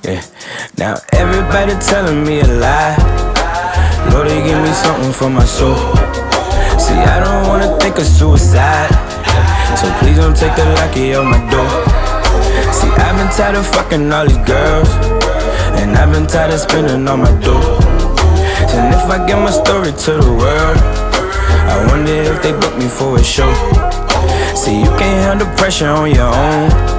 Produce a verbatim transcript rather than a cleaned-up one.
Yeah. Now everybody telling me a lie. Lord, they give me something for my soul. See, I don't wanna think of suicide, so please don't take the lucky out my door. See, I've been tired of fucking all these girls, and I've been tired of spending all my dough. And if I get my story to the world, I wonder if they book me for a show. See, you can't handle pressure on your own.